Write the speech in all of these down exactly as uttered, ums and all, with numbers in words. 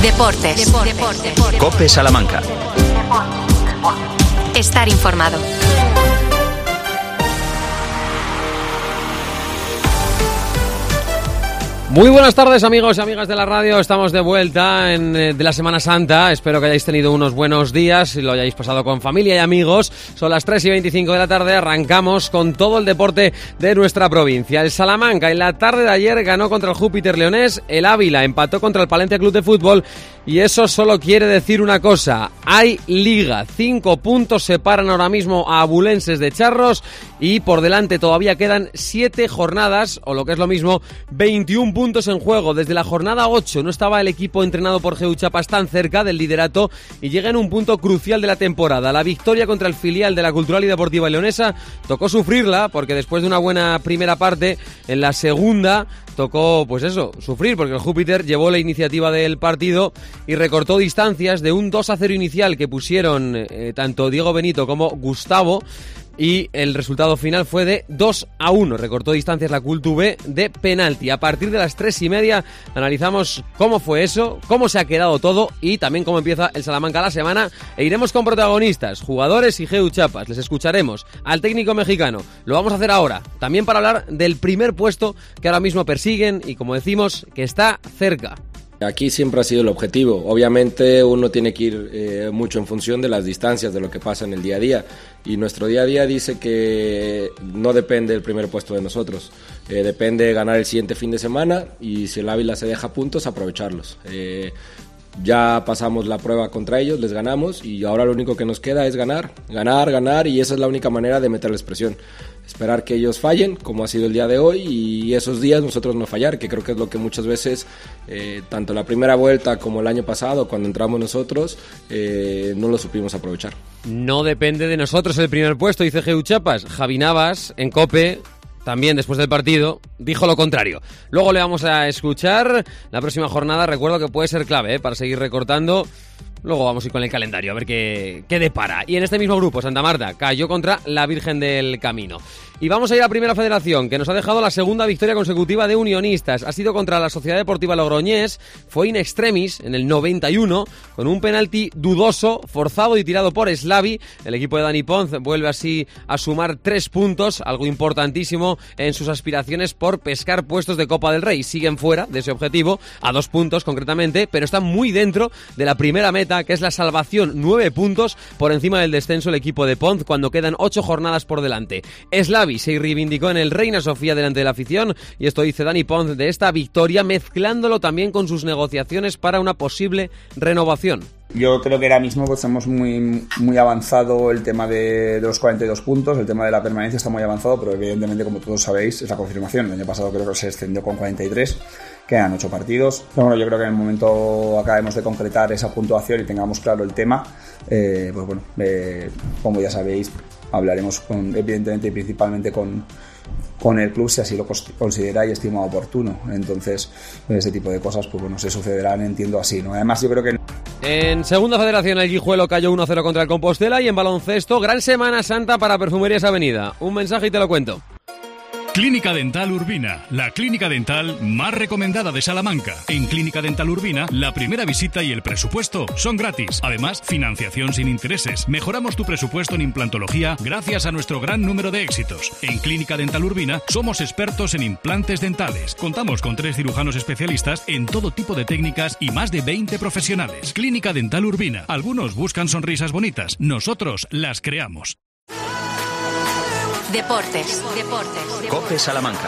Deportes. Deportes. COPE Salamanca. Estar informado. Muy buenas tardes, amigos y amigas de la radio. Estamos de vuelta en, eh, de la Semana Santa. Espero que hayáis tenido unos buenos días y lo hayáis pasado con familia y amigos. Son las tres y veinticinco de la tarde. Arrancamos con todo el deporte de nuestra provincia. El Salamanca en la tarde de ayer ganó contra el Júpiter Leonés. El Ávila empató contra el Palencia Club de Fútbol. Y eso solo quiere decir una cosa: hay liga. Cinco puntos separan ahora mismo a abulenses de Charros y por delante todavía quedan siete jornadas, o lo que es lo mismo, veintiún puntos en juego. Desde la jornada ocho no estaba el equipo entrenado por Geu Chapas tan cerca del liderato y llega en un punto crucial de la temporada. La victoria contra el filial de la Cultural y Deportiva Leonesa tocó sufrirla, porque después de una buena primera parte, en la segunda tocó, pues eso, sufrir, porque el Júpiter llevó la iniciativa del partido y recortó distancias de un dos a cero inicial que pusieron eh, tanto Diego Benito como Gustavo, y el resultado final fue de dos a uno. Recortó distancias la Cultu B de penalti. A partir de las tres y media analizamos cómo fue eso, cómo se ha quedado todo y también cómo empieza el Salamanca la semana, e iremos con protagonistas, jugadores y Geu Chapas. Les escucharemos al técnico mexicano. Lo vamos a hacer ahora, también para hablar del primer puesto que ahora mismo persiguen y, como decimos, que está cerca. Aquí siempre ha sido el objetivo. Obviamente uno tiene que ir eh, mucho en función de las distancias, de lo que pasa en el día a día. Y nuestro día a día dice que no depende del primer puesto de nosotros. Eh, depende de ganar el siguiente fin de semana y si el Ávila se deja puntos, aprovecharlos. Eh, ya pasamos la prueba contra ellos, les ganamos y ahora lo único que nos queda es ganar, ganar, ganar, y esa es la única manera de meterles presión. Esperar que ellos fallen, como ha sido el día de hoy, y esos días nosotros no fallar, que creo que es lo que muchas veces, eh, tanto la primera vuelta como el año pasado, cuando entramos nosotros, eh, no lo supimos aprovechar. No depende de nosotros el primer puesto, dice Geu Chapas. Javi Navas, en COPE, también después del partido, dijo lo contrario. Luego le vamos a escuchar. La próxima jornada, recuerdo que puede ser clave, ¿eh?, para seguir recortando. Luego vamos a ir con el calendario a ver qué, qué depara. Y en este mismo grupo, Santa Marta cayó contra la Virgen del Camino. Y vamos a ir a Primera Federación, que nos ha dejado la segunda victoria consecutiva de Unionistas. Ha sido contra la Sociedad Deportiva Logroñés. Fue in extremis en el noventa y uno, con un penalti dudoso, forzado y tirado por Slavi. El equipo de Dani Ponz vuelve así a sumar tres puntos, algo importantísimo en sus aspiraciones por pescar puestos de Copa del Rey. Siguen fuera de ese objetivo, a dos puntos concretamente, pero están muy dentro de la primera meta, que es la salvación. Nueve puntos por encima del descenso el equipo de Ponz cuando quedan ocho jornadas por delante. Slavi se reivindicó en el Reina Sofía delante de la afición, y esto dice Dani Ponz de esta victoria, mezclándolo también con sus negociaciones para una posible renovación. Yo creo que ahora mismo pues hemos muy, muy avanzado el tema de, de los cuarenta y dos puntos, el tema de la permanencia está muy avanzado, pero evidentemente, como todos sabéis, es la confirmación. El año pasado creo que se extendió con cuarenta y tres, quedan ocho partidos. Pero bueno, yo creo que en el momento acabemos de concretar esa puntuación y tengamos claro el tema, eh, pues bueno, eh, como ya sabéis, hablaremos con, evidentemente y principalmente con, con el club si así lo considera y estima oportuno. Entonces, ese tipo de cosas, pues bueno, se sucederán, entiendo así, ¿no? Además, yo creo que... En segunda federación, el Guijuelo cayó uno a cero contra el Compostela, y en baloncesto, gran Semana Santa para Perfumerías Avenida. Un mensaje y te lo cuento. Clínica Dental Urbina, la clínica dental más recomendada de Salamanca. En Clínica Dental Urbina, la primera visita y el presupuesto son gratis. Además, financiación sin intereses. Mejoramos tu presupuesto en implantología gracias a nuestro gran número de éxitos. En Clínica Dental Urbina somos expertos en implantes dentales. Contamos con tres cirujanos especialistas en todo tipo de técnicas y más de veinte profesionales. Clínica Dental Urbina. Algunos buscan sonrisas bonitas. Nosotros las creamos. Deportes. Deportes. COPE Salamanca.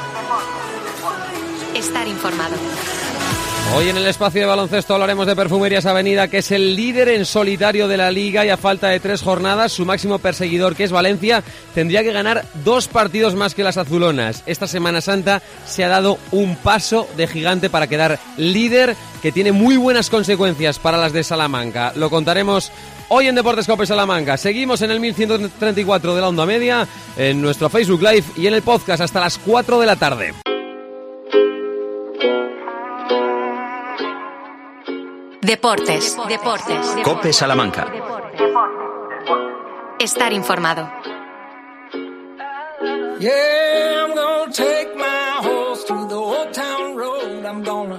Estar informado. Hoy en el espacio de baloncesto hablaremos de Perfumerías Avenida, que es el líder en solitario de la liga, y a falta de tres jornadas, su máximo perseguidor, que es Valencia, tendría que ganar dos partidos más que las azulonas. Esta Semana Santa se ha dado un paso de gigante para quedar líder, que tiene muy buenas consecuencias para las de Salamanca. Lo contaremos hoy en Deportes COPE Salamanca. Seguimos en el mil ciento treinta y cuatro de la onda media, en nuestro Facebook Live y en el podcast hasta las cuatro de la tarde. Deportes. Deportes. COPE Salamanca. Estar informado. Yeah, I'm gonna take my horse to the old town road. I'm gonna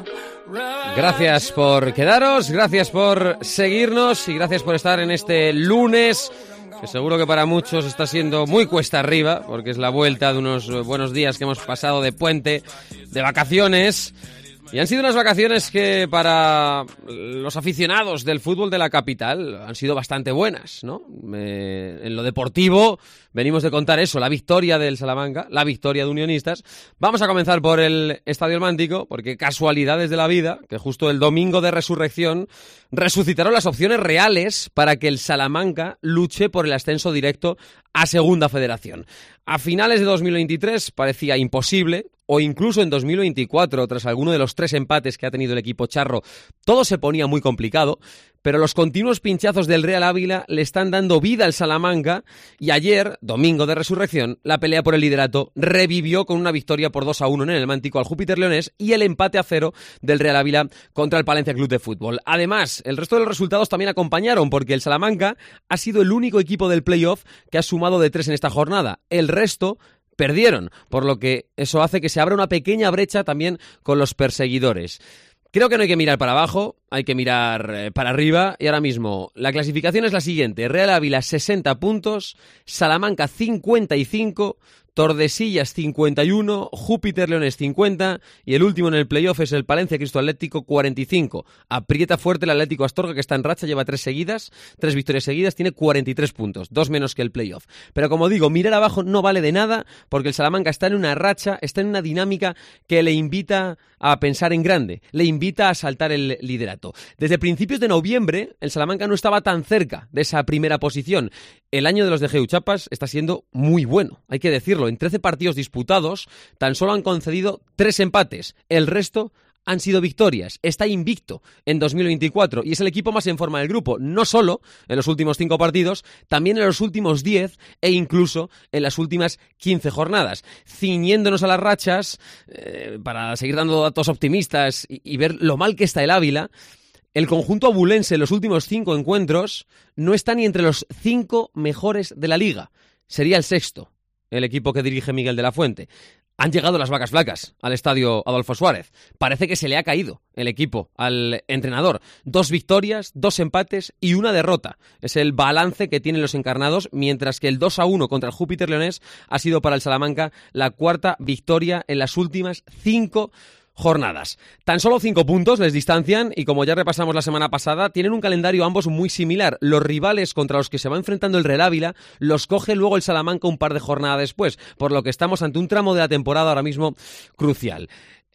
Gracias por quedaros, gracias por seguirnos y gracias por estar en este lunes, que seguro que para muchos está siendo muy cuesta arriba, porque es la vuelta de unos buenos días que hemos pasado de puente, de vacaciones. Y han sido unas vacaciones que para los aficionados del fútbol de la capital han sido bastante buenas, ¿no? Eh, en lo deportivo venimos de contar eso, la victoria del Salamanca, la victoria de Unionistas. Vamos a comenzar por el Estadio El Mántico, porque casualidades de la vida, que justo el domingo de resurrección resucitaron las opciones reales para que el Salamanca luche por el ascenso directo a Segunda Federación. A finales de dos mil veintitrés parecía imposible, o incluso en dos mil veinticuatro, tras alguno de los tres empates que ha tenido el equipo charro, todo se ponía muy complicado, pero los continuos pinchazos del Real Ávila le están dando vida al Salamanca y ayer, domingo de resurrección, la pelea por el liderato revivió con una victoria por dos a uno en el Mántico al Júpiter Leonés y el empate a cero del Real Ávila contra el Palencia Club de Fútbol. Además, el resto de los resultados también acompañaron, porque el Salamanca ha sido el único equipo del playoff que ha sumado de tres en esta jornada. El resto perdieron, por lo que eso hace que se abra una pequeña brecha también con los perseguidores. Creo que no hay que mirar para abajo, hay que mirar eh, para arriba, y ahora mismo la clasificación es la siguiente: Real Ávila sesenta puntos, Salamanca cincuenta y cinco, Tordesillas cincuenta y uno, Júpiter Leones cincuenta y el último en el playoff es el Palencia Cristo Atlético cuarenta y cinco. Aprieta fuerte el Atlético Astorga, que está en racha, lleva tres seguidas, tres victorias seguidas, tiene cuarenta y tres puntos, dos menos que el playoff. Pero como digo, mirar abajo no vale de nada, porque el Salamanca está en una racha, está en una dinámica que le invita a pensar en grande, le invita a saltar el liderato. Desde principios de noviembre, el Salamanca no estaba tan cerca de esa primera posición. El año de los de Geu Chapas está siendo muy bueno, hay que decirlo. En trece partidos disputados, tan solo han concedido tres empates. El resto han sido victorias. Está invicto en dos mil veinticuatro y es el equipo más en forma del grupo, no solo en los últimos cinco partidos, también en los últimos diez e incluso en las últimas quince jornadas. Ciñéndonos a las rachas, eh, para seguir dando datos optimistas y, y ver lo mal que está el Ávila, el conjunto abulense en los últimos cinco encuentros no está ni entre los cinco mejores de la liga. Sería el sexto, el equipo que dirige Miguel de la Fuente. Han llegado las vacas flacas al estadio Adolfo Suárez. Parece que se le ha caído el equipo al entrenador. Dos victorias, dos empates y una derrota. Es el balance que tienen los encarnados, mientras que el dos a uno contra el Júpiter Leonés ha sido para el Salamanca la cuarta victoria en las últimas cinco jornadas. Tan solo cinco puntos les distancian y, como ya repasamos la semana pasada, tienen un calendario ambos muy similar. Los rivales contra los que se va enfrentando el Real Ávila los coge luego el Salamanca un par de jornadas después, por lo que estamos ante un tramo de la temporada ahora mismo crucial.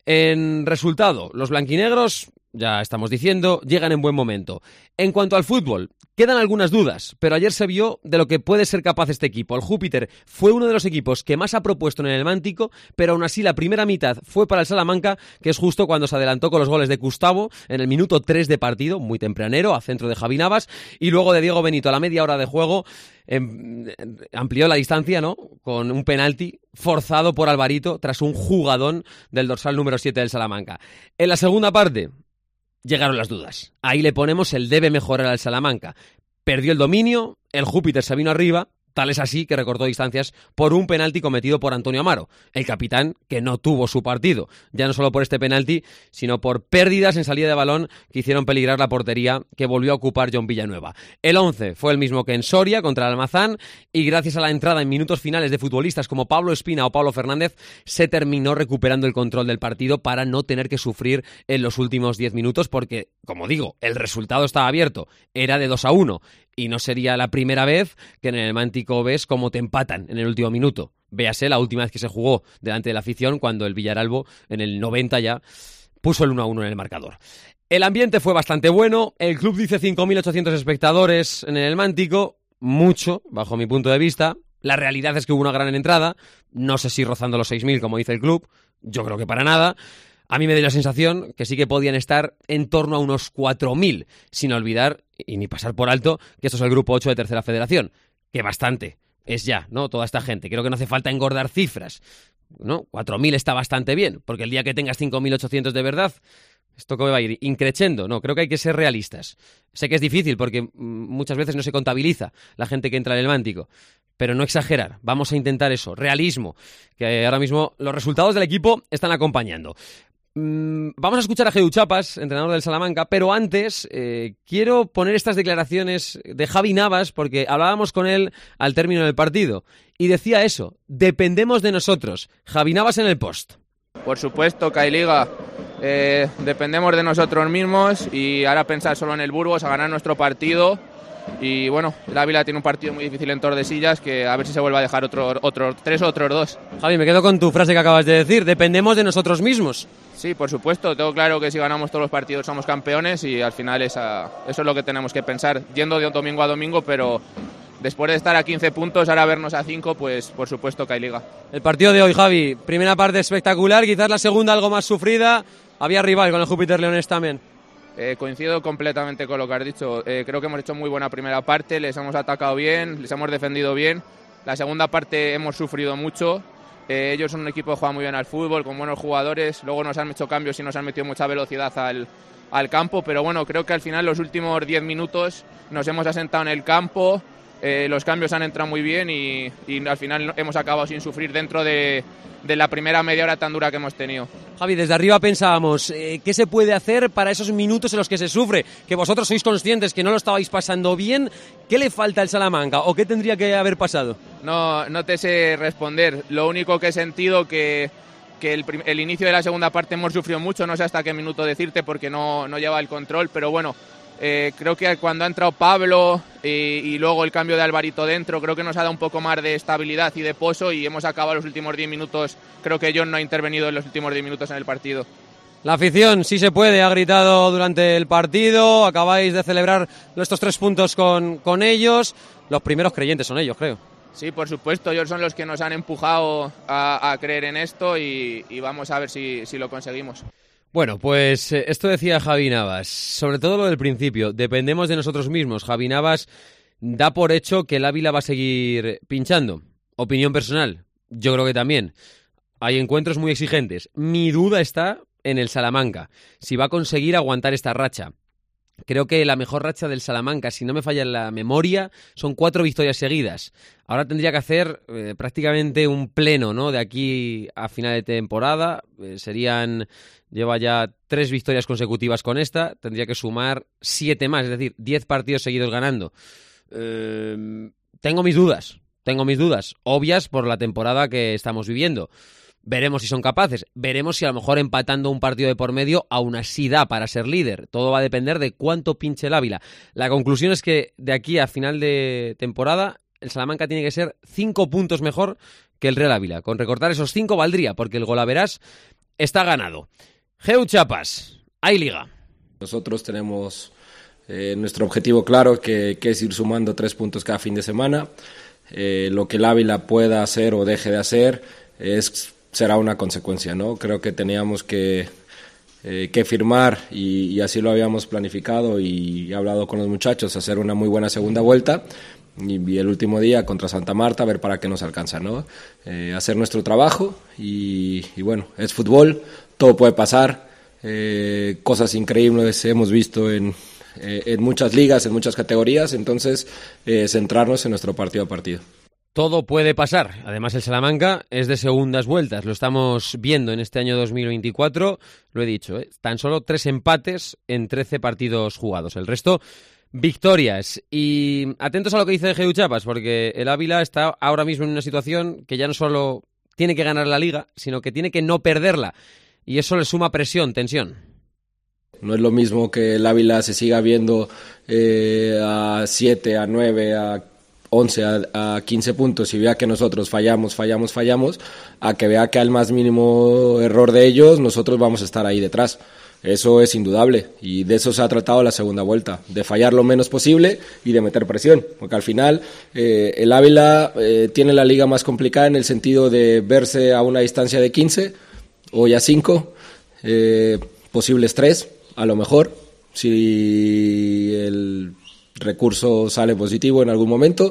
En resultado, los blanquinegros, ya estamos diciendo, llegan en buen momento. En cuanto al fútbol, quedan algunas dudas, pero ayer se vio de lo que puede ser capaz este equipo. El Júpiter fue uno de los equipos que más ha propuesto en el Mántico, pero aún así la primera mitad fue para el Salamanca, que es justo cuando se adelantó con los goles de Gustavo en el minuto tres de partido, muy tempranero, a centro de Javi Navas, y luego de Diego Benito a la media hora de juego eh, amplió la distancia, ¿no?, con un penalti forzado por Alvarito tras un jugadón del dorsal número siete del Salamanca. En la segunda parte llegaron las dudas. Ahí le ponemos el debe mejorar al Salamanca. Perdió el dominio, el Júpiter se vino arriba, tal es así que recortó distancias por un penalti cometido por Antonio Amaro, el capitán que no tuvo su partido, ya no solo por este penalti, sino por pérdidas en salida de balón que hicieron peligrar la portería que volvió a ocupar John Villanueva. El once fue el mismo que en Soria contra el Almazán y gracias a la entrada en minutos finales de futbolistas como Pablo Espina o Pablo Fernández se terminó recuperando el control del partido para no tener que sufrir en los últimos diez minutos porque, como digo, el resultado estaba abierto, era de dos a uno. Y no sería la primera vez que en el Mántico ves cómo te empatan en el último minuto. Véase la última vez que se jugó delante de la afición, cuando el Villaralbo en el noventa ya puso el uno a uno en el marcador. El ambiente fue bastante bueno. El club dice cinco mil ochocientos espectadores en el Mántico. Mucho, bajo mi punto de vista. La realidad es que hubo una gran entrada. No sé si rozando los seis mil, como dice el club. Yo creo que para nada. A mí me dio la sensación que sí que podían estar en torno a unos cuatro mil, sin olvidar, y ni pasar por alto, que esto es el grupo ocho de Tercera Federación, que bastante es ya, ¿no?, toda esta gente. Creo que no hace falta engordar cifras, ¿no? cuatro mil está bastante bien, porque el día que tengas cinco mil ochocientos de verdad, ¿esto cómo va a ir? Increchendo. No, creo que hay que ser realistas. Sé que es difícil, porque muchas veces no se contabiliza la gente que entra en el Mántico, pero no exagerar. Vamos a intentar eso, realismo, que ahora mismo los resultados del equipo están acompañando. Mm, vamos a escuchar a Geu Chapas, entrenador del Salamanca, pero antes eh, quiero poner estas declaraciones de Javi Navas porque hablábamos con él al término del partido y decía eso, dependemos de nosotros. Javi Navas en el post. Por supuesto que hay liga, eh, dependemos de nosotros mismos y ahora pensar solo en el Burgos, a ganar nuestro partido. Y bueno, el Ávila tiene un partido muy difícil en Tordesillas, que a ver si se vuelve a dejar otro, otro tres o otros dos. Javi, me quedo con tu frase que acabas de decir, dependemos de nosotros mismos. Sí, por supuesto, tengo claro que si ganamos todos los partidos somos campeones y al final esa, eso es lo que tenemos que pensar, yendo de domingo a domingo, pero después de estar a quince puntos, ahora vernos a cinco, pues por supuesto que hay liga. El partido de hoy, Javi, primera parte espectacular, quizás la segunda algo más sufrida, había rival con el Júpiter Leones también. Eh, coincido completamente con lo que has dicho. Eh, creo que hemos hecho muy buena primera parte, les hemos atacado bien, les hemos defendido bien. La segunda parte hemos sufrido mucho. Eh, ellos son un equipo que juega muy bien al fútbol, con buenos jugadores. Luego nos han hecho cambios y nos han metido mucha velocidad al, al campo. Pero bueno, creo que al final los últimos diez minutos nos hemos asentado en el campo. Eh, los cambios han entrado muy bien y, y al final hemos acabado sin sufrir dentro de, de la primera media hora tan dura que hemos tenido. Javi, desde arriba pensábamos, eh, ¿qué se puede hacer para esos minutos en los que se sufre? Que vosotros sois conscientes que no lo estabais pasando bien. ¿Qué le falta al Salamanca o qué tendría que haber pasado? No, no te sé responder. Lo único que he sentido que, que el, el inicio de la segunda parte hemos sufrido mucho, no sé hasta qué minuto decirte porque no, no lleva el control, pero bueno, Eh, creo que cuando ha entrado Pablo y, y luego el cambio de Alvarito dentro, creo que nos ha dado un poco más de estabilidad y de pozo y hemos acabado los últimos diez minutos. Creo que John no ha intervenido en los últimos diez minutos en el partido. La afición, sí se puede, ha gritado durante el partido, acabáis de celebrar estos tres puntos con, con ellos. Los primeros creyentes son ellos, creo. Sí, por supuesto, ellos son los que nos han empujado a, a creer en esto y, y vamos a ver si, si lo conseguimos. Bueno, pues eh, esto decía Javi Navas, sobre todo lo del principio, dependemos de nosotros mismos. Javi Navas da por hecho que el Ávila va a seguir pinchando. Opinión personal, yo creo que también. Hay encuentros muy exigentes. Mi duda está en el Salamanca, si va a conseguir aguantar esta racha. Creo que la mejor racha del Salamanca, si no me falla la memoria, son cuatro victorias seguidas. Ahora tendría que hacer eh, prácticamente un pleno, ¿no? De aquí a final de temporada. Eh, serían, lleva ya tres victorias consecutivas con esta. Tendría que sumar siete más, es decir, diez partidos seguidos ganando. Eh, tengo mis dudas, tengo mis dudas, obvias por la temporada que estamos viviendo. Veremos si son capaces, veremos si a lo mejor empatando un partido de por medio aún así da para ser líder. Todo va a depender de cuánto pinche el Ávila. La conclusión es que de aquí a final de temporada el Salamanca tiene que ser cinco puntos mejor que el Real Ávila. Con recortar esos cinco valdría, porque el golaveras está ganado. Geu Chapas, hay liga. Nosotros tenemos eh, nuestro objetivo claro, que, que es ir sumando tres puntos cada fin de semana. Eh, lo que el Ávila pueda hacer o deje de hacer es... será una consecuencia, ¿no? Creo que teníamos que, eh, que firmar y, y así lo habíamos planificado y he hablado con los muchachos, hacer una muy buena segunda vuelta y, y el último día contra Santa Marta a ver para qué nos alcanza, ¿no? Eh, hacer nuestro trabajo y, y bueno, es fútbol, todo puede pasar, eh, cosas increíbles hemos visto en, eh, en muchas ligas, en muchas categorías, entonces eh, centrarnos en nuestro partido a partido. Todo puede pasar. Además, el Salamanca es de segundas vueltas. Lo estamos viendo en este año dos mil veinticuatro. Lo he dicho, ¿eh? Tan solo tres empates en trece partidos jugados. El resto, victorias. Y atentos a lo que dice Geu Chapas, porque el Ávila está ahora mismo en una situación que ya no solo tiene que ganar la Liga, sino que tiene que no perderla. Y eso le suma presión, tensión. No es lo mismo que el Ávila se siga viendo eh, a siete, a nueve, a once, a quince puntos y vea que nosotros fallamos, fallamos, fallamos, a que vea que al más mínimo error de ellos nosotros vamos a estar ahí detrás. Eso es indudable y de eso se ha tratado la segunda vuelta, de fallar lo menos posible y de meter presión, porque al final eh, el Ávila eh, tiene la liga más complicada en el sentido de verse a una distancia de quince, hoy a cinco, eh, posibles tres, a lo mejor, si el recurso sale positivo en algún momento,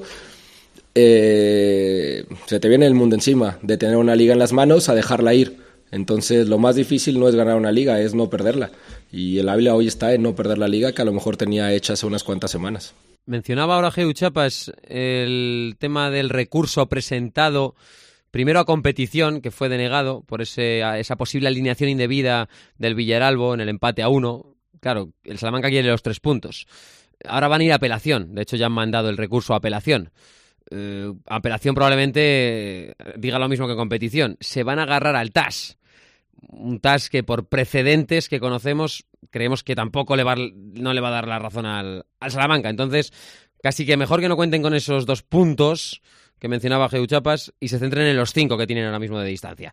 eh, se te viene el mundo encima de tener una liga en las manos a dejarla ir. Entonces lo más difícil no es ganar una liga, es no perderla, y el Ávila hoy está en no perder la liga que a lo mejor tenía hecha hace unas cuantas semanas. Mencionaba ahora Geu Chapas el tema del recurso presentado primero a competición, que fue denegado por ese, esa posible alineación indebida del Villaralbo en el empate a uno. Claro, el Salamanca quiere los tres puntos. Ahora van a ir a apelación, de hecho ya han mandado el recurso a apelación. Eh, apelación probablemente diga lo mismo que competición. Se van a agarrar al T A S. Un T A S que por precedentes que conocemos creemos que tampoco le va, no le va a dar la razón al, al Salamanca. Entonces, casi que mejor que no cuenten con esos dos puntos que mencionaba Geu Chapas y se centren en los cinco que tienen ahora mismo de distancia.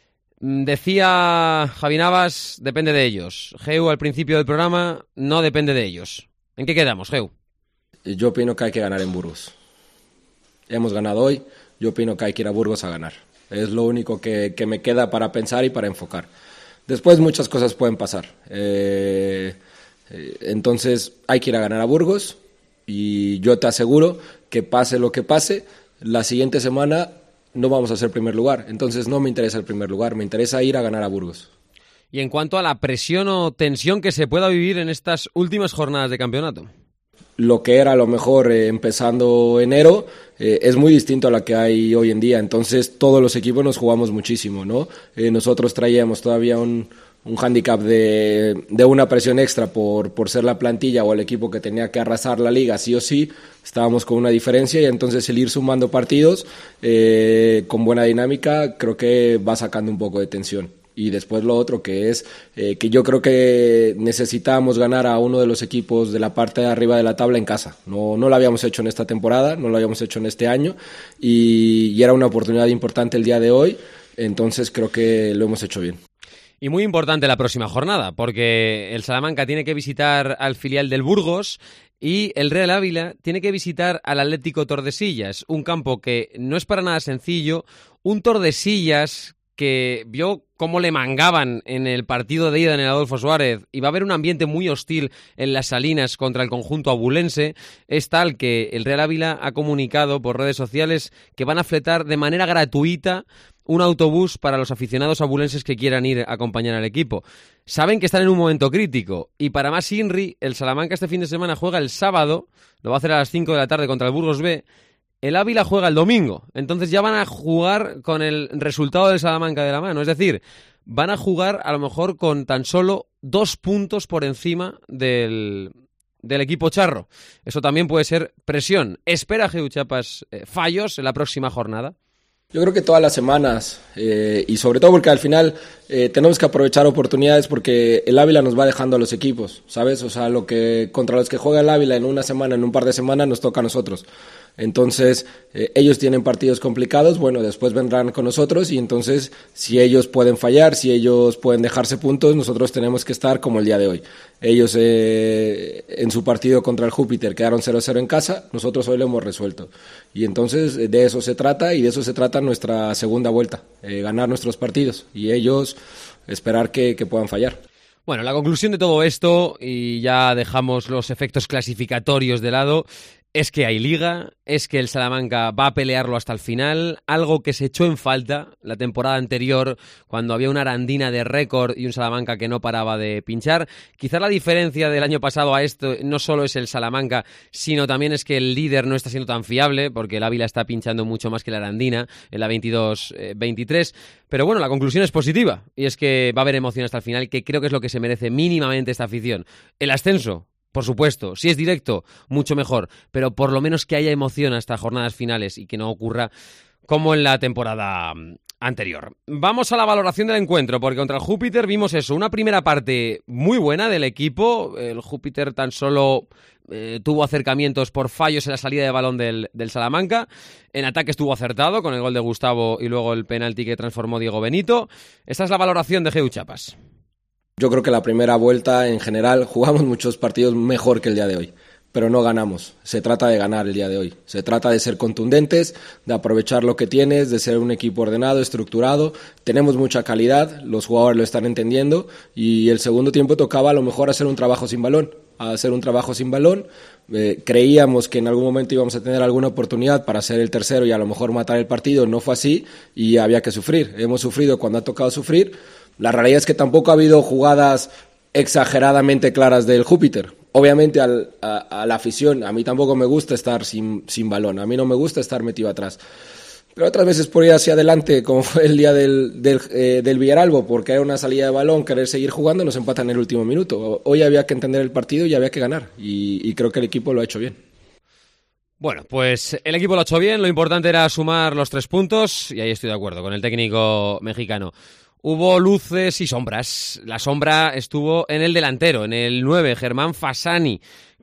Decía Javi Navas, depende de ellos. Geu, al principio del programa, no depende de ellos. ¿En qué quedamos, Geu? Yo opino que hay que ganar en Burgos. Hemos ganado hoy, yo opino que hay que ir a Burgos a ganar. Es lo único que, que me queda para pensar y para enfocar. Después muchas cosas pueden pasar. Eh, eh, entonces hay que ir a ganar a Burgos y yo te aseguro que pase lo que pase, la siguiente semana no vamos a ser primer lugar. Entonces no me interesa el primer lugar, me interesa ir a ganar a Burgos. Y en cuanto a la presión o tensión que se pueda vivir en estas últimas jornadas de campeonato. Lo que era a lo mejor eh, empezando enero eh, es muy distinto a la que hay hoy en día, entonces todos los equipos nos jugamos muchísimo, ¿no? Eh, nosotros traíamos todavía un, un hándicap de, de una presión extra por, por ser la plantilla o el equipo que tenía que arrasar la liga sí o sí, estábamos con una diferencia y entonces el ir sumando partidos eh, con buena dinámica creo que va sacando un poco de tensión. Y después lo otro que es eh, que yo creo que necesitábamos ganar a uno de los equipos de la parte de arriba de la tabla en casa. No, no lo habíamos hecho en esta temporada, no lo habíamos hecho en este año y, y era una oportunidad importante el día de hoy, entonces creo que lo hemos hecho bien. Y muy importante la próxima jornada, porque el Salamanca tiene que visitar al filial del Burgos y el Real Ávila tiene que visitar al Atlético Tordesillas, un campo que no es para nada sencillo, un Tordesillas que vio cómo le mangaban en el partido de ida en el Adolfo Suárez y va a haber un ambiente muy hostil en las Salinas contra el conjunto abulense, es tal que el Real Ávila ha comunicado por redes sociales que van a fletar de manera gratuita un autobús para los aficionados abulenses que quieran ir a acompañar al equipo. Saben que están en un momento crítico y para más Inri, el Salamanca este fin de semana juega el sábado, lo va a hacer a las cinco de la tarde contra el Burgos B. El Ávila juega el domingo, entonces ya van a jugar con el resultado del Salamanca de la mano, es decir, van a jugar a lo mejor con tan solo dos puntos por encima del, del equipo charro. Eso también puede ser presión. ¿Espera Geu Chapas eh, fallos en la próxima jornada? Yo creo que todas las semanas, eh, y sobre todo porque al final eh, tenemos que aprovechar oportunidades porque el Ávila nos va dejando a los equipos, ¿sabes? O sea, lo que contra los que juega el Ávila en una semana, en un par de semanas, nos toca a nosotros. Entonces, eh, ellos tienen partidos complicados, bueno, después vendrán con nosotros y entonces, si ellos pueden fallar, si ellos pueden dejarse puntos, nosotros tenemos que estar como el día de hoy. Ellos eh, en su partido contra el Júpiter quedaron cero cero en casa, nosotros hoy lo hemos resuelto. Y entonces, de eso se trata y de eso se trata nuestra segunda vuelta, eh, ganar nuestros partidos y ellos esperar que, que puedan fallar. Bueno, la conclusión de todo esto, y ya dejamos los efectos clasificatorios de lado, es que hay liga, es que el Salamanca va a pelearlo hasta el final, algo que se echó en falta la temporada anterior cuando había una Arandina de récord y un Salamanca que no paraba de pinchar. Quizás la diferencia del año pasado a esto no solo es el Salamanca, sino también es que el líder no está siendo tan fiable, porque el Ávila está pinchando mucho más que la Arandina en la veintidós veintitrés. Pero bueno, la conclusión es positiva, y es que va a haber emoción hasta el final, que creo que es lo que se merece mínimamente esta afición. El ascenso, por supuesto, si es directo, mucho mejor, pero por lo menos que haya emoción hasta jornadas finales y que no ocurra como en la temporada anterior. Vamos a la valoración del encuentro, porque contra el Júpiter vimos eso, una primera parte muy buena del equipo. El Júpiter tan solo eh, tuvo acercamientos por fallos en la salida de balón del, del Salamanca. En ataque estuvo acertado con el gol de Gustavo y luego el penalti que transformó Diego Benito. Esta es la valoración de Geu Chapas. Yo creo que la primera vuelta, en general, jugamos muchos partidos mejor que el día de hoy, pero no ganamos. Se trata de ganar el día de hoy. Se trata de ser contundentes, de aprovechar lo que tienes, de ser un equipo ordenado, estructurado. Tenemos mucha calidad, los jugadores lo están entendiendo y el segundo tiempo tocaba a lo mejor hacer un trabajo sin balón. A hacer un trabajo sin balón. Eh, creíamos que en algún momento íbamos a tener alguna oportunidad para ser el tercero y a lo mejor matar el partido. No fue así y había que sufrir. Hemos sufrido cuando ha tocado sufrir. La realidad es que tampoco ha habido jugadas exageradamente claras del Júpiter. Obviamente al, a, a la afición, a mí tampoco me gusta estar sin, sin balón, a mí no me gusta estar metido atrás. pero otras veces por ir hacia adelante, como fue el día del, del, eh, del Villaralbo, porque era una salida de balón, querer seguir jugando, nos empatan en el último minuto. Hoy había que entender el partido y había que ganar, y, y creo que el equipo lo ha hecho bien. Bueno, pues el equipo lo ha hecho bien, lo importante era sumar los tres puntos y ahí estoy de acuerdo con el técnico mexicano. Hubo luces y sombras. La sombra estuvo en el delantero, en el nueve, Germán Fasani,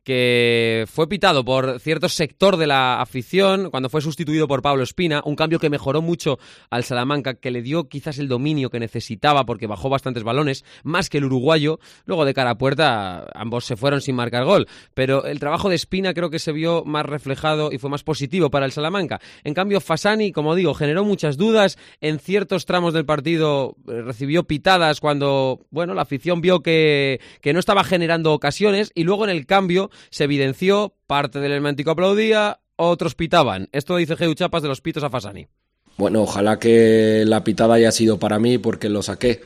que fue pitado por cierto sector de la afición cuando fue sustituido por Pablo Espina, un cambio que mejoró mucho al Salamanca, que le dio quizás el dominio que necesitaba porque bajó bastantes balones, más que el uruguayo. Luego de cara a puerta ambos se fueron sin marcar gol, pero el trabajo de Espina creo que se vio más reflejado y fue más positivo para el Salamanca. En cambio Fasani, como digo, generó muchas dudas, en ciertos tramos del partido recibió pitadas cuando, bueno, la afición vio que, que no estaba generando ocasiones, y luego en el cambio se evidenció, parte del Hermético aplaudía, otros pitaban. Esto dice Geu Chapas de los pitos a Fasani. Bueno, ojalá que la pitada haya sido para mí porque lo saqué.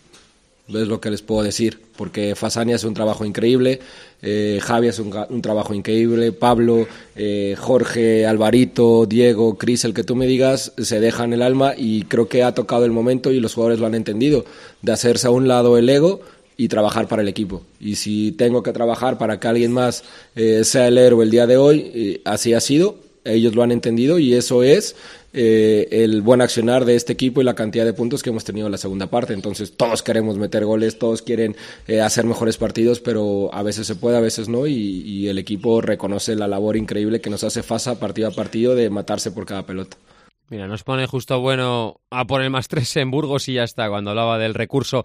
Es lo que les puedo decir, porque Fasani hace un trabajo increíble, eh, Javi hace un, un trabajo increíble, Pablo, eh, Jorge, Alvarito, Diego, Cris, el que tú me digas, se dejan el alma, y creo que ha tocado el momento y los jugadores lo han entendido, de hacerse a un lado el ego y trabajar para el equipo. Y si tengo que trabajar para que alguien más eh, sea el héroe el día de hoy, eh, así ha sido, ellos lo han entendido, y eso es eh, el buen accionar de este equipo y la cantidad de puntos que hemos tenido en la segunda parte. Entonces todos queremos meter goles, todos quieren eh, hacer mejores partidos, pero a veces se puede, a veces no, y, y el equipo reconoce la labor increíble que nos hace Fasa partido a partido de matarse por cada pelota. Mira, nos pone justo bueno a por el más tres en Burgos y ya está, cuando hablaba del recurso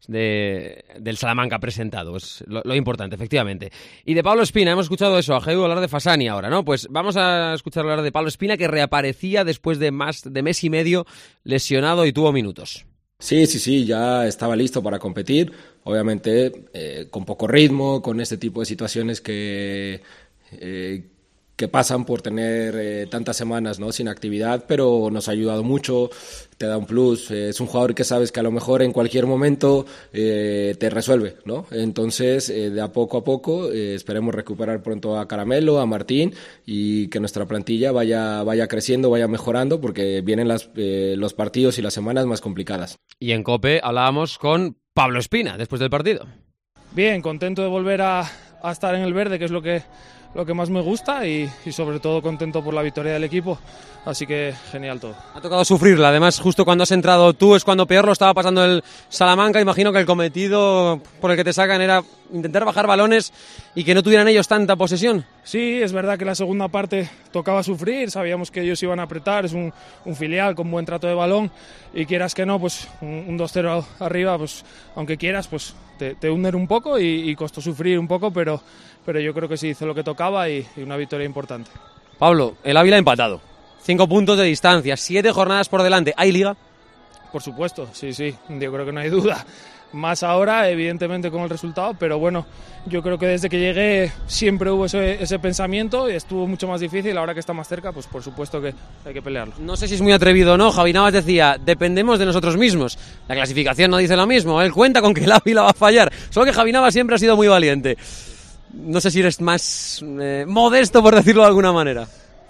de, del Salamanca presentado. Es lo, lo importante, efectivamente. Y de Pablo Espina, hemos escuchado eso, a Geu hablar de Fasani ahora, ¿no? Pues vamos a escuchar hablar de Pablo Espina, que reaparecía después de más de mes y medio lesionado y tuvo minutos. Sí, sí, sí, ya estaba listo para competir, obviamente eh, con poco ritmo, con este tipo de situaciones que... Eh, que pasan por tener eh, tantas semanas, ¿no?, sin actividad, pero nos ha ayudado mucho, te da un plus, eh, es un jugador que sabes que a lo mejor en cualquier momento eh, te resuelve, ¿no? Entonces, eh, de a poco a poco, eh, esperemos recuperar pronto a Caramelo, a Martín, y que nuestra plantilla vaya, vaya creciendo, vaya mejorando, porque vienen las, eh, los partidos y las semanas más complicadas. Y en COPE hablábamos con Pablo Espina, después del partido. Bien, contento de volver a, a estar en el verde, que es lo que... lo que más me gusta, y, y sobre todo contento por la victoria del equipo, así que genial todo. Ha tocado sufrirla, además justo cuando has entrado tú es cuando peor lo estaba pasando el Salamanca. Imagino que el cometido por el que te sacan era intentar bajar balones y que no tuvieran ellos tanta posesión. Sí, es verdad que la segunda parte tocaba sufrir, sabíamos que ellos iban a apretar, es un, un filial con buen trato de balón, y quieras que no, pues un, un dos cero arriba, pues aunque quieras, pues te, te hunden un poco, y, y costó sufrir un poco, pero, pero yo creo que sí hizo lo que tocaba, y, y una victoria importante. Pablo, el Ávila ha empatado, cinco puntos de distancia, siete jornadas por delante, ¿hay liga? Por supuesto, sí, sí, yo creo que no hay duda. Más ahora, evidentemente, con el resultado, pero bueno, yo creo que desde que llegué siempre hubo ese, ese pensamiento, y estuvo mucho más difícil. Ahora que está más cerca, pues por supuesto que hay que pelearlo. No sé si es muy atrevido o no, Javi Navas decía, dependemos de nosotros mismos. La clasificación no dice lo mismo, él cuenta con que el Ávila va a fallar, solo que Javi Navas siempre ha sido muy valiente. No sé si eres más eh, modesto, por decirlo de alguna manera.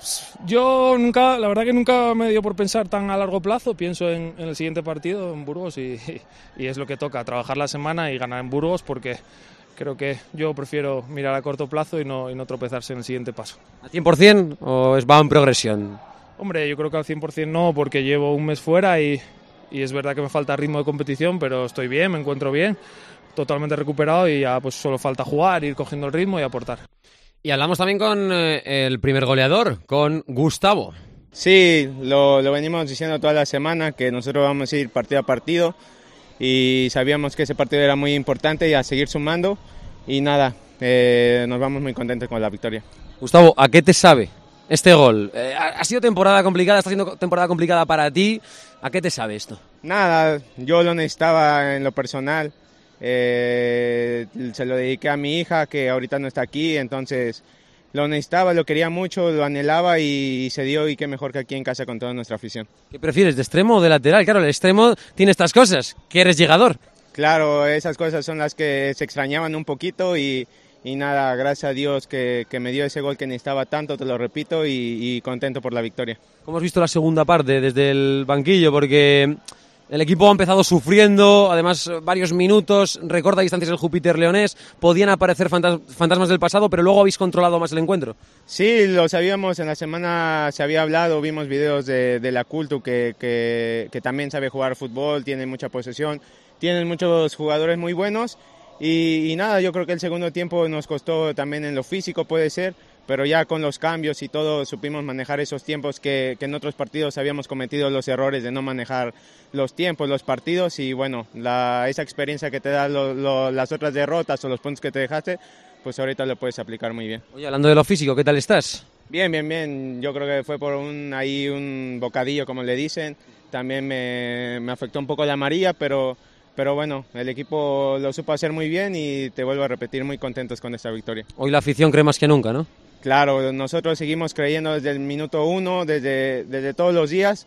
Yo nunca, la verdad que nunca me dio por pensar tan a largo plazo. Pienso en, en el siguiente partido en Burgos, y, y es lo que toca, trabajar la semana y ganar en Burgos, porque creo que yo prefiero mirar a corto plazo y no, y no tropezarse en el siguiente paso. ¿A cien por ciento o es va en progresión? Hombre, yo creo que al cien por ciento no, porque llevo un mes fuera y, y es verdad que me falta ritmo de competición, pero estoy bien, me encuentro bien, totalmente recuperado, y ya pues solo falta jugar, ir cogiendo el ritmo y aportar. Y hablamos también con eh, el primer goleador, con Gustavo. Sí, lo, lo venimos diciendo toda la semana, que nosotros vamos a ir partido a partido, y sabíamos que ese partido era muy importante y a seguir sumando, y nada, eh, nos vamos muy contentos con la victoria. Gustavo, ¿a qué te sabe este gol? Eh, ha sido temporada complicada, está siendo temporada complicada para ti, ¿a qué te sabe esto? Nada, yo lo necesitaba en lo personal. Eh, se lo dediqué a mi hija, que ahorita no está aquí, entonces lo necesitaba, lo quería mucho, lo anhelaba, y, y se dio, y qué mejor que aquí en casa con toda nuestra afición. ¿Qué prefieres, de extremo o de lateral? Claro, el extremo tiene estas cosas, que eres llegador. Claro, esas cosas son las que se extrañaban un poquito, y, y nada, gracias a Dios que, que me dio ese gol que necesitaba tanto, te lo repito, y, y contento por la victoria. ¿Cómo has visto la segunda parte desde el banquillo? Porque el equipo ha empezado sufriendo, además varios minutos, recorta distancias el Júpiter leonés, podían aparecer fantas- fantasmas del pasado, pero luego habéis controlado más el encuentro. Sí, lo sabíamos, en la semana se había hablado, vimos videos de, de la Cultu que, que, que también sabe jugar fútbol, tiene mucha posesión, tienen muchos jugadores muy buenos. Y, y nada, yo creo que el segundo tiempo nos costó también en lo físico, puede ser, pero ya con los cambios y todo supimos manejar esos tiempos que, que en otros partidos habíamos cometido los errores de no manejar los tiempos, los partidos, y bueno, la, esa experiencia que te da lo, lo, las otras derrotas o los puntos que te dejaste, pues ahorita lo puedes aplicar muy bien. Oye, hablando de lo físico, ¿qué tal estás? Bien, bien, bien, yo creo que fue por un, ahí un bocadillo, como le dicen, también me, me afectó un poco la amarilla, pero... Pero bueno, el equipo lo supo hacer muy bien y te vuelvo a repetir, muy contentos con esta victoria. Hoy la afición cree más que nunca, ¿no? Claro, nosotros seguimos creyendo desde el minuto uno, desde, desde todos los días,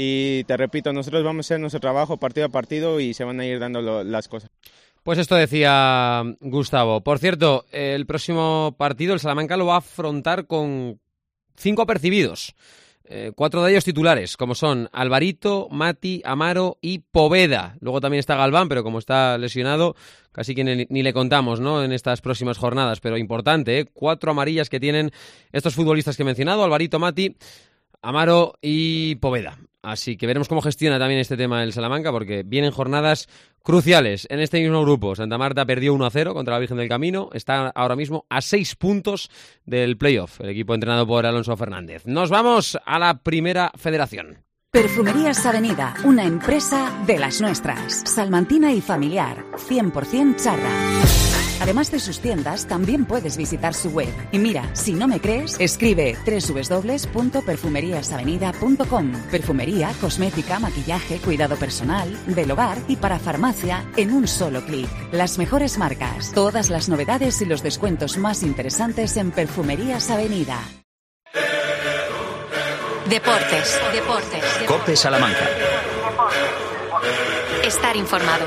y te repito, nosotros vamos a hacer nuestro trabajo partido a partido y se van a ir dando lo, las cosas. Pues esto decía Gustavo. Por cierto, el próximo partido el Salamanca lo va a afrontar con cinco apercibidos. Eh, cuatro de ellos titulares, como son Alvarito, Mati, Amaro y Poveda. Luego también está Galván, pero como está lesionado, casi que ni, ni le contamos, ¿no?, en estas próximas jornadas. Pero importante, ¿eh? Cuatro amarillas que tienen estos futbolistas que he mencionado, Alvarito, Mati, Amaro y Poveda. Así que veremos cómo gestiona también este tema el Salamanca, porque vienen jornadas cruciales en este mismo grupo. Santa Marta perdió uno a cero contra la Virgen del Camino. Está ahora mismo a seis puntos del playoff, el equipo entrenado por Alonso Fernández. Nos vamos a la primera federación. Perfumerías Avenida, una empresa de las nuestras. Salmantina y familiar, cien por ciento charra. Además de sus tiendas, también puedes visitar su web. Y mira, si no me crees, escribe doble u doble u doble u punto perfumerias avenida punto com. Perfumería, cosmética, maquillaje, cuidado personal, del hogar y para farmacia en un solo clic. Las mejores marcas, todas las novedades y los descuentos más interesantes en Perfumerías Avenida. Deportes, deportes. COPE Salamanca. Estar informado.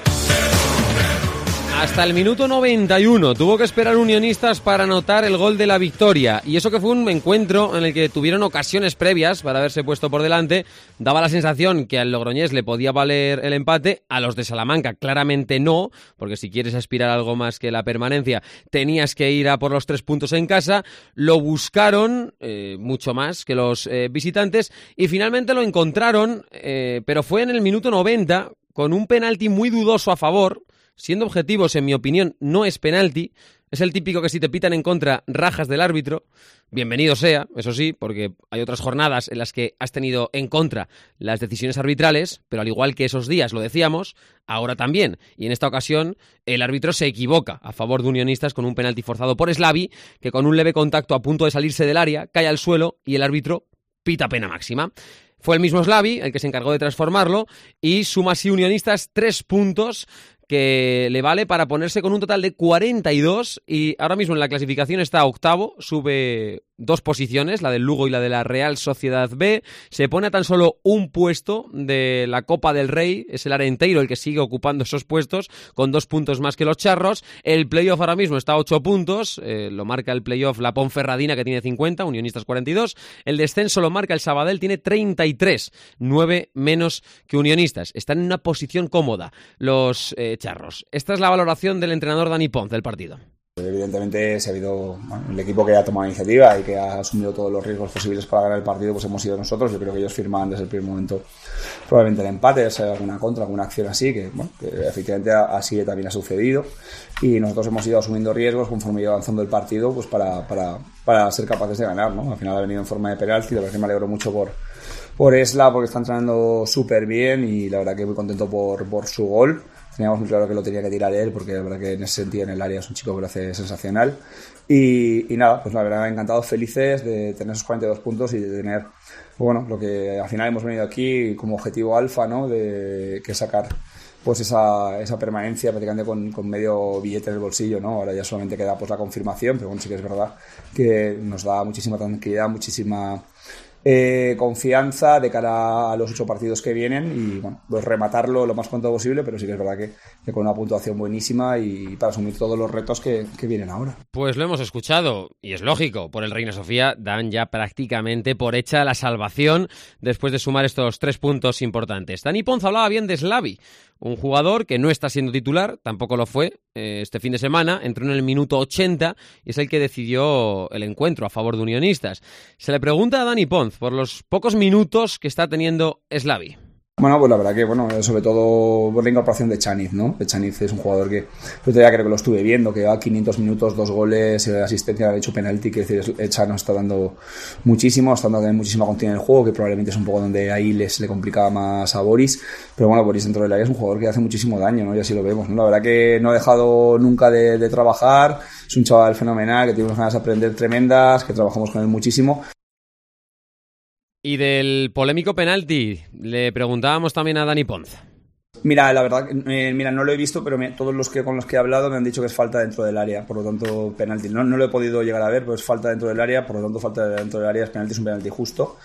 Hasta el minuto noventa y uno tuvo que esperar Unionistas para anotar el gol de la victoria, y eso que fue un encuentro en el que tuvieron ocasiones previas para haberse puesto por delante. Daba la sensación que al Logroñés le podía valer el empate, a los de Salamanca claramente no, porque si quieres aspirar a algo más que la permanencia tenías que ir a por los tres puntos en casa. Lo buscaron eh, mucho más que los eh, visitantes y finalmente lo encontraron, eh, pero fue en el minuto noventa con un penalti muy dudoso a favor. Siendo objetivos, en mi opinión, no es penalti. Es el típico que si te pitan en contra, rajas del árbitro. Bienvenido sea, eso sí, porque hay otras jornadas en las que has tenido en contra las decisiones arbitrales, pero al igual que esos días lo decíamos, ahora también. Y en esta ocasión, el árbitro se equivoca a favor de Unionistas con un penalti forzado por Slavi, que con un leve contacto a punto de salirse del área, cae al suelo y el árbitro pita pena máxima. Fue el mismo Slavi el que se encargó de transformarlo y suma así Unionistas tres puntos, que le vale para ponerse con un total de cuarenta y dos, y ahora mismo en la clasificación está octavo, sube dos posiciones, la del Lugo y la de la Real Sociedad B, se pone a tan solo un puesto de la Copa del Rey, es el Arenteiro el que sigue ocupando esos puestos, con dos puntos más que los Charros. El playoff ahora mismo está a ocho puntos, eh, lo marca el playoff la Ponferradina, que tiene cincuenta, Unionistas cuarenta y dos, el descenso lo marca el Sabadell, tiene treinta y tres, nueve menos que Unionistas, están en una posición cómoda los eh, Charros. Esta es la valoración del entrenador Dani Ponce del partido. Evidentemente, si ha habido bueno, el equipo que ha tomado la iniciativa y que ha asumido todos los riesgos posibles para ganar el partido, pues hemos sido nosotros. Yo creo que ellos firmaban desde el primer momento probablemente el empate, o sea, alguna contra, alguna acción así, que, bueno, que efectivamente así también ha sucedido. Y nosotros hemos ido asumiendo riesgos conforme iba avanzando el partido, pues para, para, para ser capaces de ganar, ¿no? Al final ha venido en forma de penalti, la verdad que me alegro mucho por, por Esla, porque está entrenando súper bien y la verdad que muy contento por, por su gol. Teníamos muy claro que lo tenía que tirar él, porque la verdad que en ese sentido en el área es un chico que lo hace sensacional. Y, y nada, pues la verdad encantados, felices de tener esos cuarenta y dos puntos y de tener, bueno, lo que al final hemos venido aquí como objetivo alfa, ¿no? De que sacar pues esa, esa permanencia prácticamente con, con medio billete en el bolsillo, ¿no? Ahora ya solamente queda pues la confirmación, pero bueno, sí que es verdad que nos da muchísima tranquilidad, muchísima eh, confianza de cara a los ocho partidos que vienen y bueno, pues rematarlo lo más pronto posible, pero sí que es verdad que, que con una puntuación buenísima y para asumir todos los retos que, que vienen ahora. Pues lo hemos escuchado y es lógico, por el Reina Sofía dan ya prácticamente por hecha la salvación después de sumar estos tres puntos importantes. Dani Pons hablaba bien de Slavi, un jugador que no está siendo titular, tampoco lo fue eh, este fin de semana, entró en el minuto ochenta y es el que decidió el encuentro a favor de Unionistas. Se le pregunta a Dani Pons por los pocos minutos que está teniendo Slavi. Bueno, pues la verdad que, bueno, sobre todo por la incorporación de Chaniz, ¿no? Chaniz es un jugador que, yo todavía creo que lo estuve viendo, que va quinientos minutos, dos goles, eh, asistencia, ha hecho penalti, que decir, Echa nos está dando muchísimo, está dando muchísima continuidad en el juego, que probablemente es un poco donde ahí les le complicaba más a Boris, pero bueno, Boris dentro del área es un jugador que hace muchísimo daño, ¿no? Y así lo vemos, ¿no? La verdad que no ha dejado nunca de, de trabajar, es un chaval fenomenal, que tiene unas ganas de aprender tremendas, que trabajamos con él muchísimo. Y del polémico penalti, le preguntábamos también a Dani Pons. Mira, la verdad, eh, mira, no lo he visto, pero me, todos los que con los que he hablado me han dicho que es falta dentro del área, por lo tanto, penalti. No, no lo he podido llegar a ver, pero es falta dentro del área, por lo tanto, falta dentro del área, es penalti, es un penalti justo.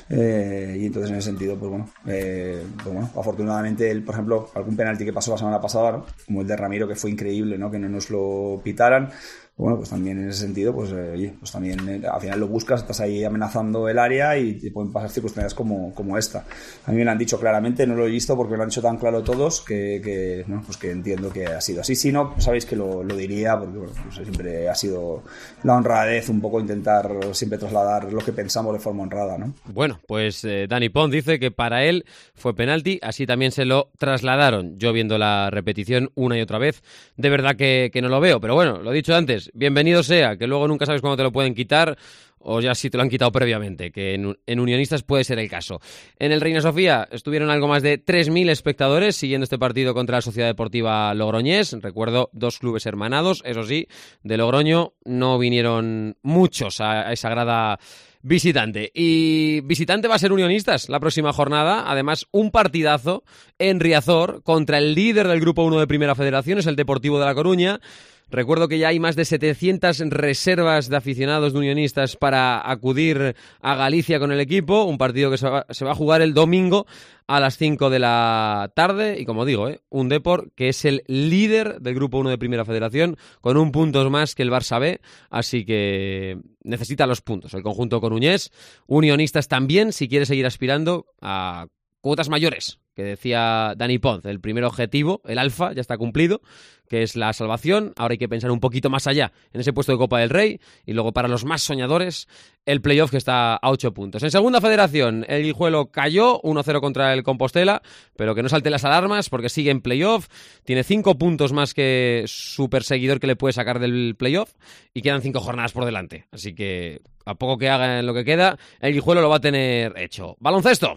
Eh, y entonces, en ese sentido, pues bueno, eh, pues bueno, afortunadamente, el, por ejemplo, algún penalti que pasó la semana pasada, ¿no? Como el de Ramiro, que fue increíble, ¿no? Que no nos lo pitaran. Bueno, pues también en ese sentido, pues, eh, oye, pues también eh, al final lo buscas, estás ahí amenazando el área y te pueden pasar circunstancias como, como esta. A mí me lo han dicho claramente, no lo he visto porque me lo han dicho tan claro todos que, que, no, pues que entiendo que ha sido así. Si no, sabéis que lo, lo diría porque bueno, pues siempre ha sido la honradez un poco intentar siempre trasladar lo que pensamos de forma honrada, ¿no? Bueno, pues eh, Dani Pons dice que para él fue penalti, así también se lo trasladaron. Yo viendo la repetición una y otra vez, de verdad que, que no lo veo, pero bueno, lo he dicho antes, bienvenido sea, que luego nunca sabes cuándo te lo pueden quitar o ya si te lo han quitado previamente, que en, en Unionistas puede ser el caso. En el Reina Sofía estuvieron algo más de tres mil espectadores siguiendo este partido contra la Sociedad Deportiva Logroñés. Recuerdo, dos clubes hermanados, eso sí, de Logroño no vinieron muchos a, a esa grada visitante. Y visitante va a ser Unionistas la próxima jornada. Además, un partidazo en Riazor contra el líder del Grupo uno de Primera Federación, es el Deportivo de La Coruña. Recuerdo que ya hay más de setecientas reservas de aficionados de Unionistas para acudir a Galicia con el equipo, un partido que se va, se va a jugar el domingo a las cinco de la tarde y como digo, ¿eh? un Depor que es el líder del Grupo uno de Primera Federación con un punto más que el Barça B, así que necesita los puntos. El conjunto coruñés, Unionistas también, si quiere seguir aspirando a cuotas mayores, que decía Dani Pons, el primer objetivo, el alfa, ya está cumplido, que es la salvación. Ahora hay que pensar un poquito más allá en ese puesto de Copa del Rey y luego para los más soñadores el playoff que está a ocho puntos. En segunda federación el Guijuelo cayó uno cero contra el Compostela, pero que no salten las alarmas porque sigue en playoff, tiene cinco puntos más que su perseguidor que le puede sacar del playoff y quedan cinco jornadas por delante, así que a poco que haga en lo que queda el Guijuelo lo va a tener hecho. Baloncesto.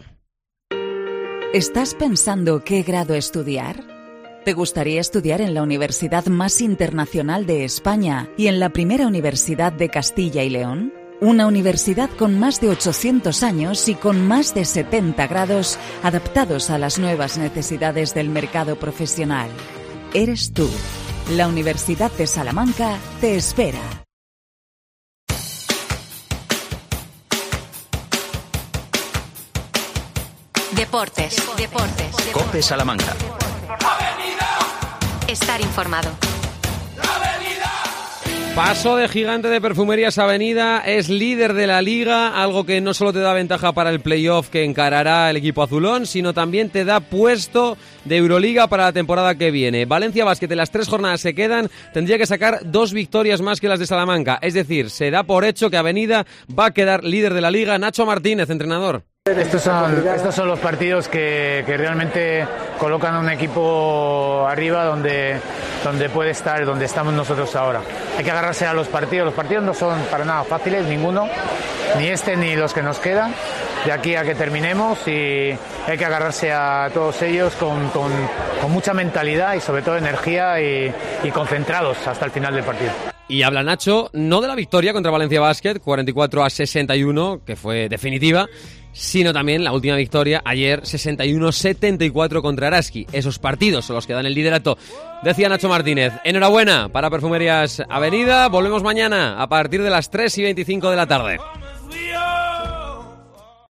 ¿Estás pensando qué grado estudiar? ¿Te gustaría estudiar en la universidad más internacional de España y en la primera universidad de Castilla y León? Una universidad con más de ochocientos años y con más de setenta grados adaptados a las nuevas necesidades del mercado profesional. Eres tú. La Universidad de Salamanca te espera. Deportes, deportes. COPE Salamanca. Estar informado. Paso de gigante de Perfumerías Avenida, es líder de la Liga, algo que no solo te da ventaja para el playoff que encarará el equipo azulón, sino también te da puesto de Euroliga para la temporada que viene. Valencia Basket, en las tres jornadas se quedan, tendría que sacar dos victorias más que las de Salamanca, es decir, se da por hecho que Avenida va a quedar líder de la Liga. Nacho Martínez, entrenador. Estos son, estos son los partidos que, que realmente colocan a un equipo arriba donde, donde puede estar, donde estamos nosotros ahora. Hay que agarrarse a los partidos. Los partidos no son para nada fáciles, ninguno, ni este ni los que nos quedan, de aquí a que terminemos, y hay que agarrarse a todos ellos con, con, con mucha mentalidad y sobre todo energía y, y concentrados hasta el final del partido. Y habla Nacho, no de la victoria contra Valencia Basket, cuarenta y cuatro a sesenta y uno, que fue definitiva, sino también la última victoria ayer, sesenta y uno a setenta y cuatro contra Araski. Esos partidos son los que dan el liderato, decía Nacho Martínez. Enhorabuena para Perfumerías Avenida, volvemos mañana a partir de las tres y veinticinco de la tarde.